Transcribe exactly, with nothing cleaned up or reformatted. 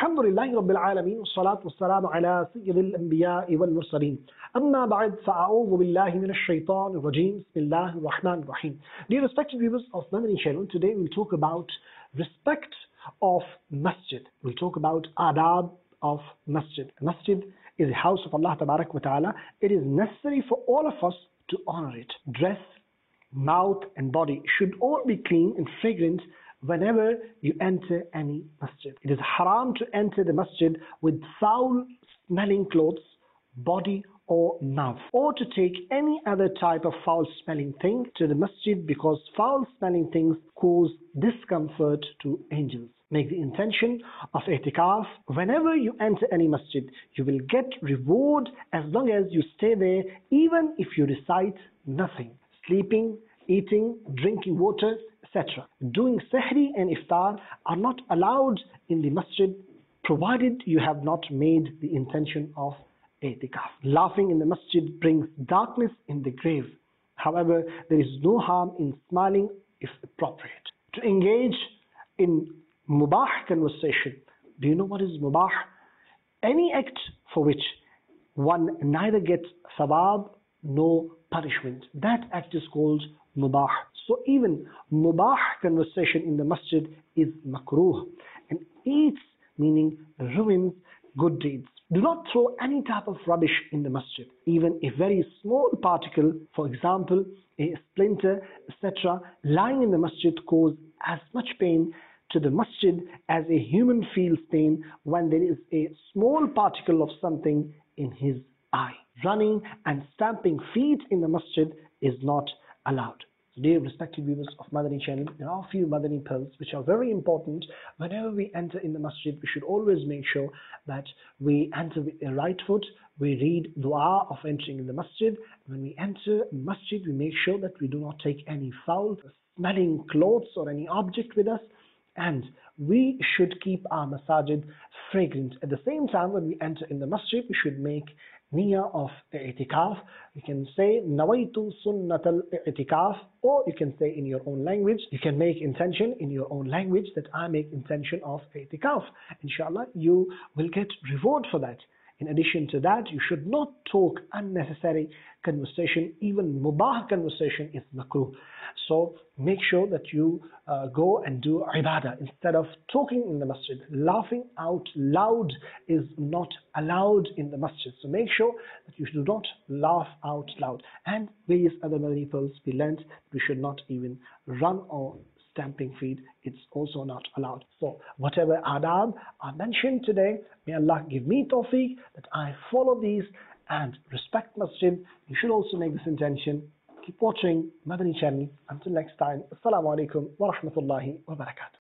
الحمد لله رب العالمين والصلاة والسلام على سيد الأنبياء والمرسلين أما بعد فأعوذ بالله من الشيطان الرجيم بسم الله الرحمن الرحيم. Dear respected viewers of Madani channel, today we'll talk about respect of masjid. We'll talk about adab of masjid. Masjid is the house of Allah Tabarak wa Ta'ala. It is necessary for all of us to honor it. Dress, mouth and body should all be clean and fragrant whenever you enter any masjid. It is haram to enter the masjid with foul smelling clothes, body or mouth, or to take any other type of foul smelling thing to the masjid, because foul smelling things cause discomfort to angels. Make the intention of i'tikaf. Whenever you enter any masjid, you will get reward as long as you stay there, even if you recite nothing. Sleeping, eating, drinking water, et cetera. Doing sahri and iftar are not allowed in the masjid, provided you have not made the intention of i'tikaf. Laughing in the masjid brings darkness in the grave. However, there is no harm in smiling if appropriate. To engage in mubah conversation. Do you know what is mubah? Any act for which one neither gets thawab nor punishment. That act is called mubah. So even mubah conversation in the masjid is makruh, and eats, meaning ruins, good deeds. Do not throw any type of rubbish in the masjid. Even a very small particle, for example, a splinter, et cetera, lying in the masjid cause as much pain to the masjid as a human feels pain when there is a small particle of something in his eye. Running and stamping feet in the masjid is not allowed. So dear respected viewers of Madani channel, there are a few Madani pearls which are very important. Whenever we enter in the masjid, we should always make sure that we enter with the right foot. We read dua of entering in the masjid. When we enter masjid, we make sure that we do not take any foul smelling clothes or any object with us. And we should keep our masajid fragrant. At the same time, when we enter in the masjid, we should make niyyah of i'tikaf. You can say nawaitu sunnat al-i'tikaf, or you can say in your own language. You can make intention in your own language that I make intention of i'tikaf. Inshallah, you will get reward for that. In addition to that, you should not talk unnecessary conversation. Even mubah conversation is makruh. So make sure that you uh, go and do ibadah instead of talking in the masjid. Laughing out loud is not allowed in the masjid. So make sure that you do not laugh out loud. And various other Madani pearls we learned, we should not even run or stamping feet. It's also not allowed. So whatever adab are mentioned today, may Allah give me tawfiq that I follow these and respect masjid. You should also make this intention. Keep watching Madani channel. Until next time, Assalamu alaikum wa rahmatullahi wa barakatuh.